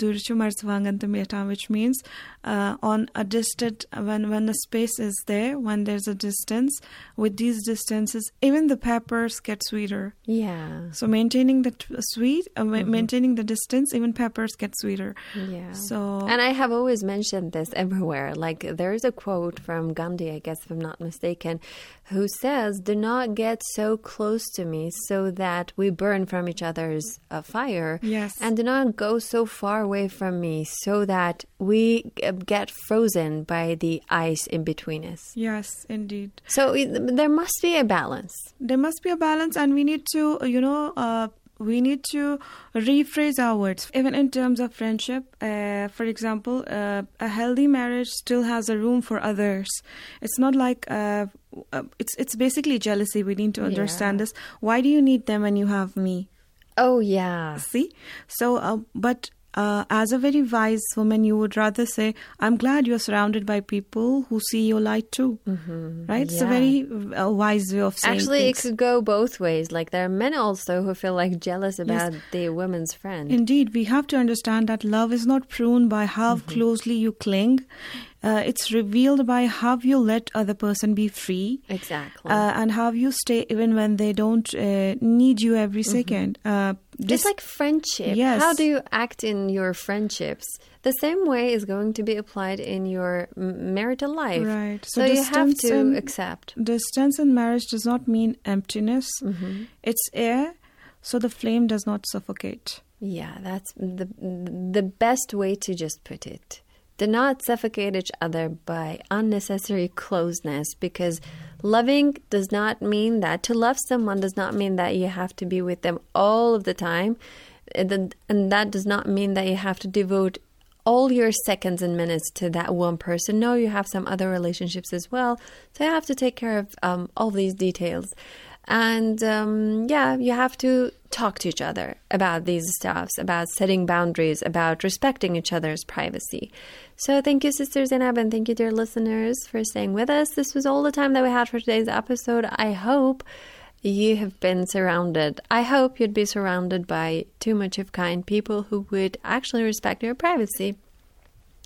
which means uh, on a distant, when, when the space is there, when there's a distance, with these distances, even the peppers get sweeter. Yeah. So maintaining the t- sweet, uh, mm-hmm. maintaining the distance, even peppers get sweeter. Yeah. So, and I have always mentioned this everywhere. Like, there is a quote from Gandhi, I guess, if I'm not mistaken, who says, do not get so close to me so that we burn from each other's uh, fire. Yes. And do not go so far away from me so that we get frozen by the ice in between us. Yes, indeed. So it, there must be a balance. There must be a balance, and we need to, you know, uh, we need to rephrase our words. Even in terms of friendship, uh, for example, uh, a healthy marriage still has a room for others. It's not like, uh, uh, it's it's basically jealousy. We need to understand yeah. this. Why do you need them when you have me? Oh, yeah. See? So, uh, but... Uh, as a very wise woman, you would rather say, I'm glad you're surrounded by people who see your light too. Mm-hmm. Right? Yeah. It's a very uh, wise way of saying Actually, things. it could go both ways. Like, there are men also who feel like jealous about yes. the woman's friend. Indeed. We have to understand that love is not proven by how mm-hmm. closely you cling. Uh, it's revealed by how you let other person be free. Exactly. Uh, and how you stay even when they don't uh, need you every mm-hmm. second. Uh, this, it's like friendship. Yes. How do you act in your friendships? The same way is going to be applied in your marital life. Right. So, so you have to in, accept. Distance in marriage does not mean emptiness. Mm-hmm. It's air, so the flame does not suffocate. Yeah, that's the the best way to just put it. Do not suffocate each other by unnecessary closeness, because loving does not mean that. To love someone does not mean that you have to be with them all of the time. And that does not mean that you have to devote all your seconds and minutes to that one person. No, you have some other relationships as well. So you have to take care of um, all these details. And um, yeah, you have to talk to each other about these stuffs, about setting boundaries, about respecting each other's privacy. So thank you, Sister Zainab, and thank you, dear listeners, for staying with us. This was all the time that we had for today's episode. I hope you have been surrounded. I hope you'd be surrounded by too much of kind people who would actually respect your privacy.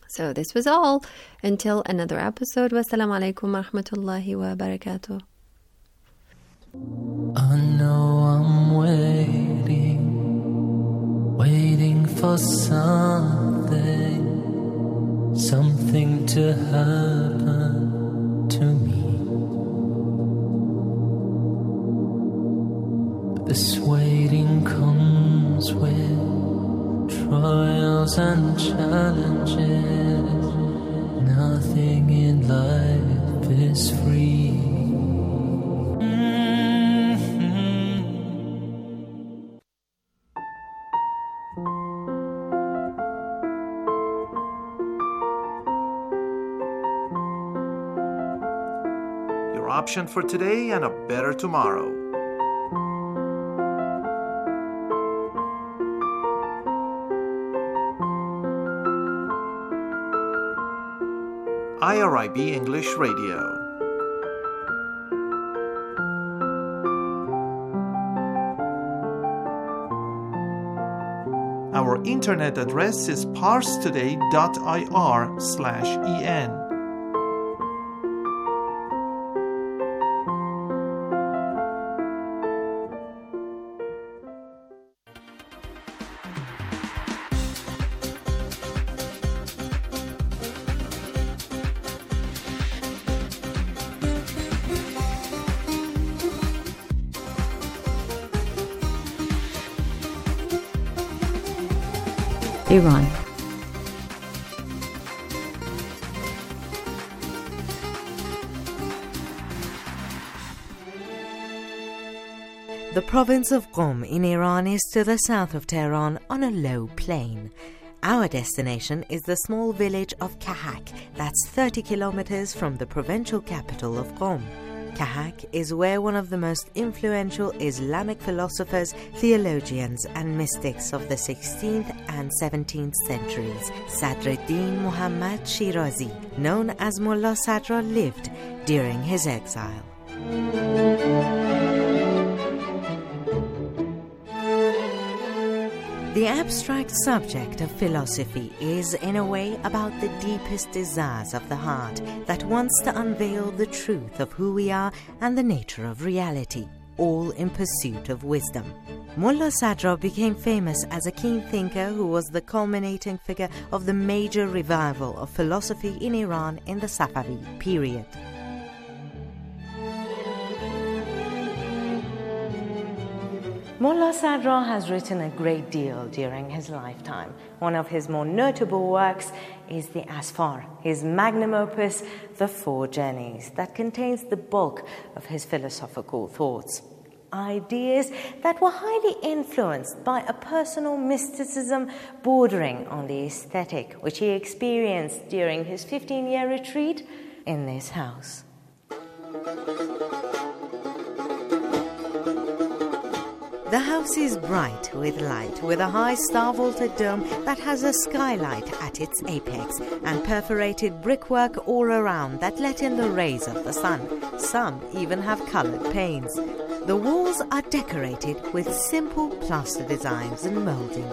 So this was all. Until another episode. Wassalamu alaikum wa rahmatullahi wa barakatuh. I know I'm waiting, waiting for something, something to happen to me. This waiting comes with trials and challenges. Nothing in life is free. Your option for today and a better tomorrow. I R I B English Radio. Our internet address is parstoday dot I R slash E N. Iran. The province of Qom in Iran is to the south of Tehran on a low plain. Our destination is the small village of Kahak, that's thirty kilometers from the provincial capital of Qom. Kahak is where one of the most influential Islamic philosophers, theologians and mystics of the sixteenth and seventeenth centuries, Sadruddin Muhammad Shirazi, known as Mullah Sadra, lived during his exile. The abstract subject of philosophy is, in a way, about the deepest desires of the heart that wants to unveil the truth of who we are and the nature of reality, all in pursuit of wisdom. Mullah Sadra became famous as a keen thinker who was the culminating figure of the major revival of philosophy in Iran in the Safavid period. Mullah Sadra has written a great deal during his lifetime. One of his more notable works is the Asfar, his magnum opus, The Four Journeys, that contains the bulk of his philosophical thoughts. Ideas that were highly influenced by a personal mysticism bordering on the aesthetic, which he experienced during his fifteen-year retreat in this house. The house is bright with light, with a high star-vaulted dome that has a skylight at its apex and perforated brickwork all around that let in the rays of the sun. Some even have coloured panes. The walls are decorated with simple plaster designs and moulding.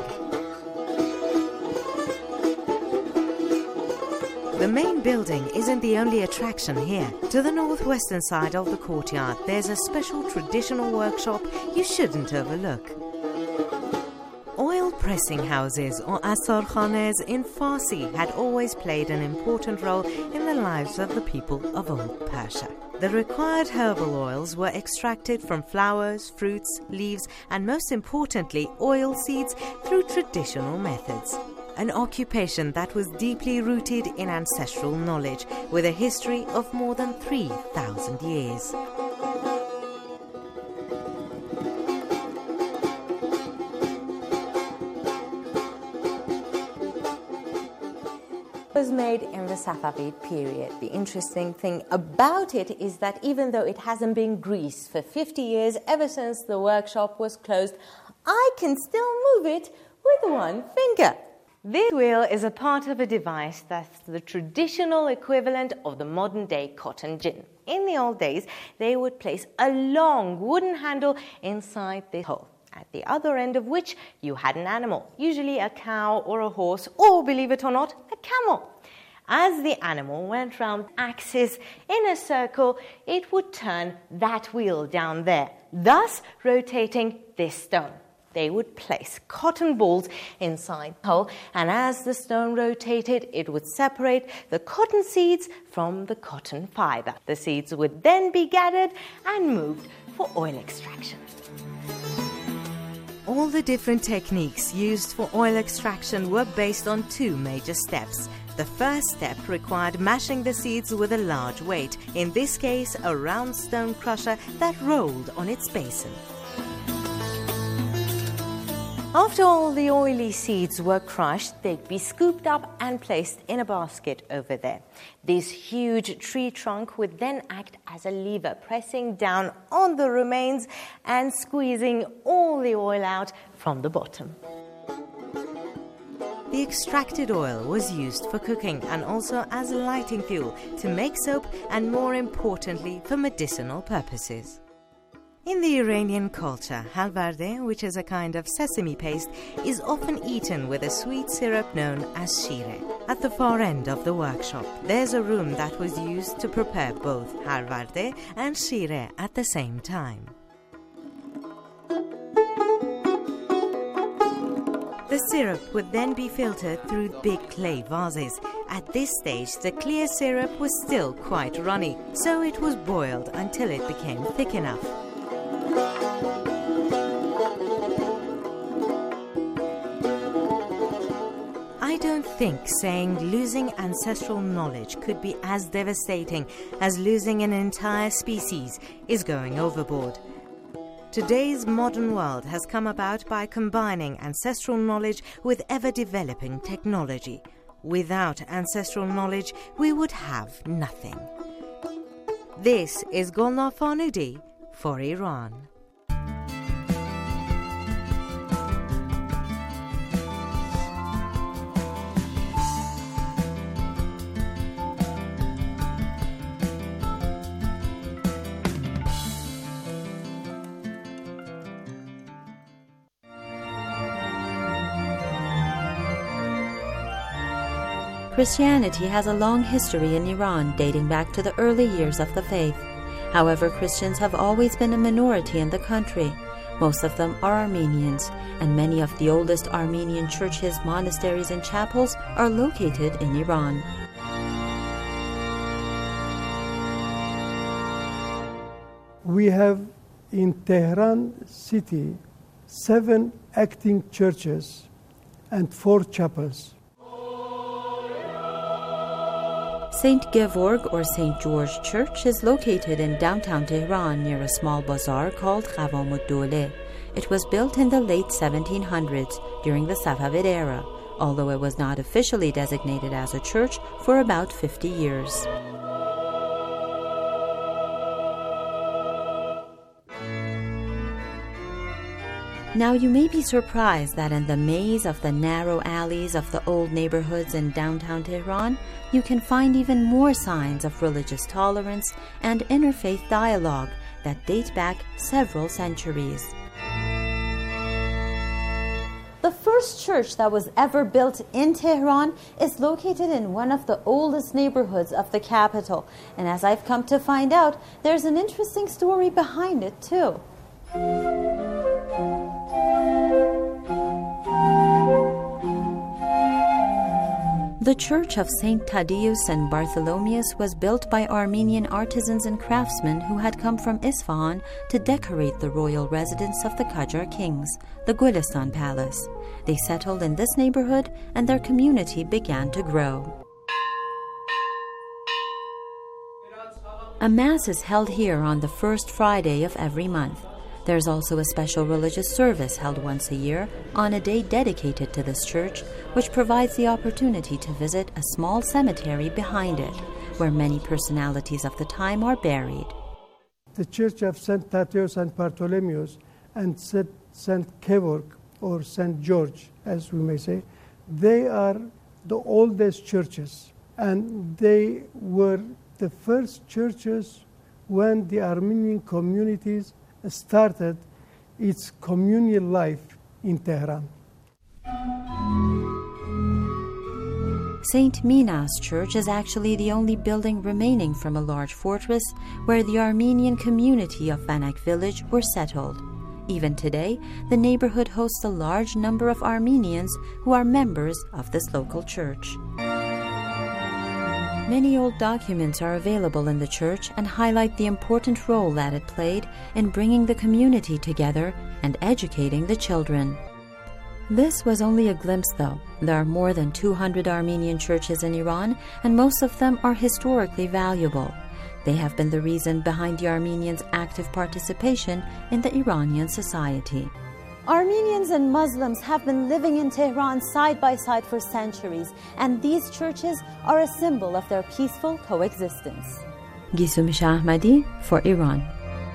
The main building isn't the only attraction here. To the northwestern side of the courtyard, there's a special traditional workshop you shouldn't overlook. Oil pressing houses, or asarkhanes in Farsi, had always played an important role in the lives of the people of old Persia. The required herbal oils were extracted from flowers, fruits, leaves, and most importantly, oil seeds through traditional methods. An occupation that was deeply rooted in ancestral knowledge, with a history of more than three thousand years. Was made in the Safavid period. The interesting thing about it is that even though it hasn't been greased for fifty years, ever since the workshop was closed, I can still move it with one finger. This wheel is a part of a device that's the traditional equivalent of the modern-day cotton gin. In the old days, they would place a long wooden handle inside this hole, at the other end of which you had an animal, usually a cow or a horse, or, believe it or not, a camel. As the animal went round axis in a circle, it would turn that wheel down there, thus rotating this stone. They would place cotton balls inside the hole, and as the stone rotated, it would separate the cotton seeds from the cotton fiber. The seeds would then be gathered and moved for oil extraction. All the different techniques used for oil extraction were based on two major steps. The first step required mashing the seeds with a large weight, in this case a round stone crusher that rolled on its basin. After all the oily seeds were crushed, they'd be scooped up and placed in a basket over there. This huge tree trunk would then act as a lever, pressing down on the remains and squeezing all the oil out from the bottom. The extracted oil was used for cooking and also as lighting fuel, to make soap, and more importantly for medicinal purposes. In the Iranian culture, halvarde, which is a kind of sesame paste, is often eaten with a sweet syrup known as shire. At the far end of the workshop, there's a room that was used to prepare both halvarde and shire at the same time. The syrup would then be filtered through big clay vases. At this stage, the clear syrup was still quite runny, so it was boiled until it became thick enough. I don't think saying losing ancestral knowledge could be as devastating as losing an entire species is going overboard. Today's modern world has come about by combining ancestral knowledge with ever-developing technology. Without ancestral knowledge, we would have nothing. This is Golnar Farnudi for Iran. Christianity has a long history in Iran dating back to the early years of the faith. However, Christians have always been a minority in the country. Most of them are Armenians, and many of the oldest Armenian churches, monasteries, and chapels are located in Iran. We have in Tehran city seven acting churches and four chapels. Saint Gevorg or Saint George Church is located in downtown Tehran near a small bazaar called Qawam-ud-Dawla. It was built in the late seventeen hundreds during the Safavid era, although it was not officially designated as a church for about fifty years. Now you may be surprised that in the maze of the narrow alleys of the old neighborhoods in downtown Tehran, you can find even more signs of religious tolerance and interfaith dialogue that date back several centuries. The first church that was ever built in Tehran is located in one of the oldest neighborhoods of the capital. And as I've come to find out, there's an interesting story behind it too. The Church of Saint Thaddeus and Bartholomeus was built by Armenian artisans and craftsmen who had come from Isfahan to decorate the royal residence of the Qajar kings, the Gulistan Palace. They settled in this neighborhood and their community began to grow. A mass is held here on the first Friday of every month. There's also a special religious service held once a year on a day dedicated to this church, which provides the opportunity to visit a small cemetery behind it, where many personalities of the time are buried. The Church of Saint Thaddeus and Bartholomeus and Saint Gevorg, or Saint George, as we may say, they are the oldest churches, and they were the first churches when the Armenian communities started its communal life in Tehran. Saint Mina's Church is actually the only building remaining from a large fortress where the Armenian community of Vanak village were settled. Even today, the neighborhood hosts a large number of Armenians who are members of this local church. Many old documents are available in the church and highlight the important role that it played in bringing the community together and educating the children. This was only a glimpse, though. There are more than two hundred Armenian churches in Iran, and most of them are historically valuable. They have been the reason behind the Armenians' active participation in the Iranian society. Armenians and Muslims have been living in Tehran side by side for centuries, and these churches are a symbol of their peaceful coexistence. Gisum Shahmadi for Iran.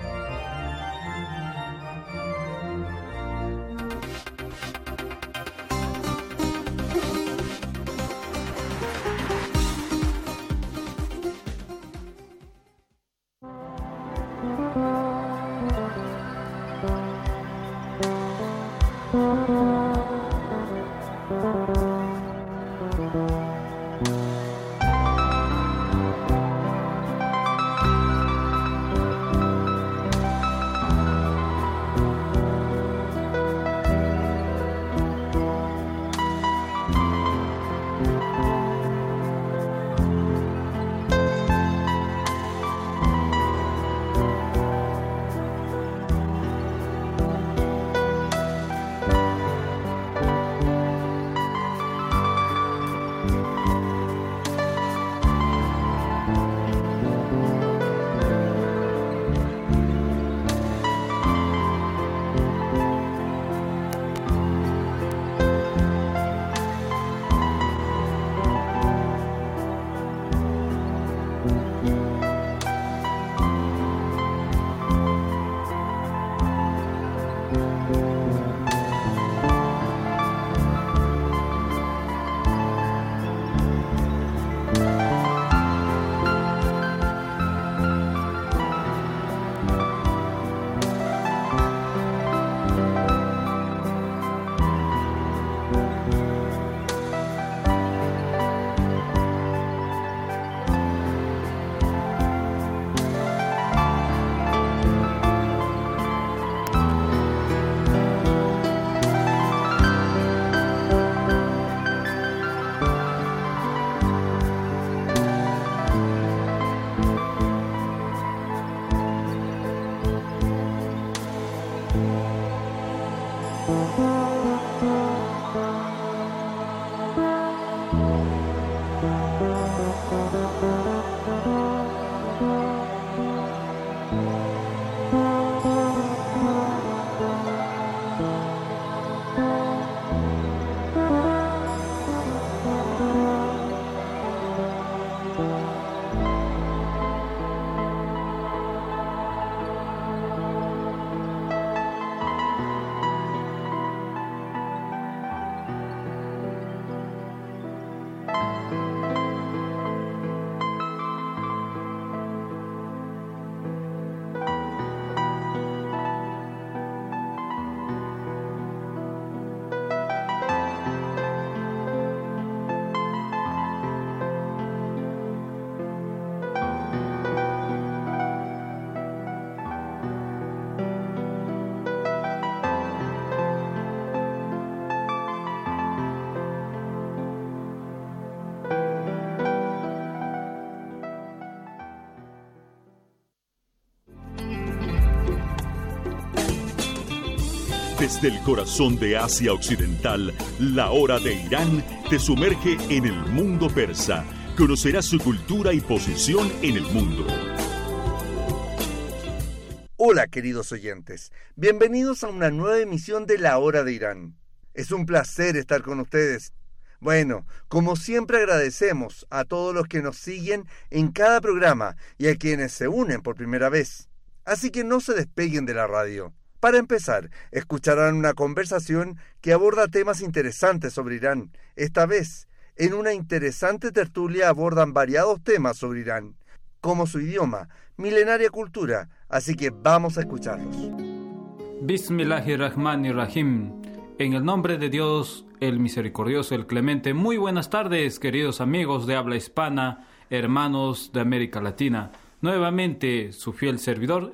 Desde el corazón de Asia Occidental, la hora de Irán te sumerge en el mundo persa. Conocerás su cultura y posición en el mundo. Hola, queridos oyentes. Bienvenidos a una nueva emisión de La Hora de Irán. Es un placer estar con ustedes. Bueno, como siempre agradecemos a todos los que nos siguen en cada programa y a quienes se unen por primera vez. Así que no se despeguen de la radio. Para empezar, escucharán una conversación que aborda temas interesantes sobre Irán. Esta vez, en una interesante tertulia abordan variados temas sobre Irán, como su idioma, milenaria cultura, así que vamos a escucharlos. Bismillahirrahmanirrahim. En el nombre de Dios, el misericordioso, el clemente. Muy buenas tardes, queridos amigos de habla hispana, hermanos de América Latina. Nuevamente, su fiel servidor,